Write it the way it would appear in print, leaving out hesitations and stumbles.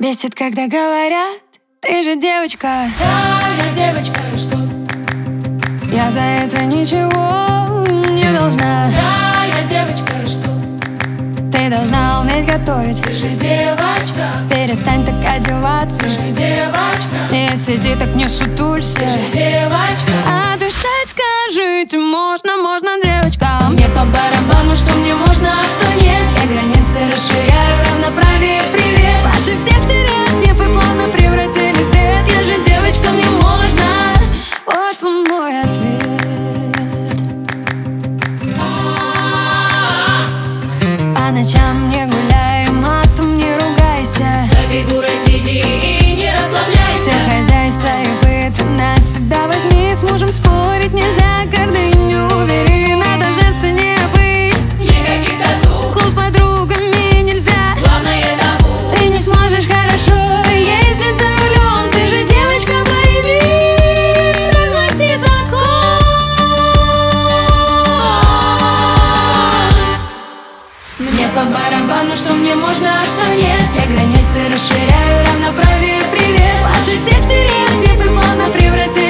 Бесит, когда говорят: ты же девочка. Да, я девочка, и что? Я за это ничего не должна. Да, я девочка, и что? Ты должна уметь готовить. Ты же девочка. Перестань так одеваться. Ты же девочка. Не сиди так, не сутулься. Ты же девочка. А дышать скажите, можно, девочка. Мне по барабану, что мне можно, а что нет. Я границы расширяю, равноправие, привет. Ваши все стереотипы плавно превратились в бред. Я же девочка, мне можно. Вот мой ответ. По ночам не гуляй, матом не ругайся. На бегу разведи и не расслабляйся. Все хозяйство и быт на себя возьми. С мужем спорить нельзя, гордыню убери. Надо женственнее быть. Никаких тату. Клуб с подругами нельзя. Главное табу. Ты не сможешь хорошо ездить за рулем. Ты же девочка, baby. Так гласит закон. Мне по барабану, что мне можно, а что нет. Я границы расширяю, равноправие, привет. Ваши все стереотипы плавно превратились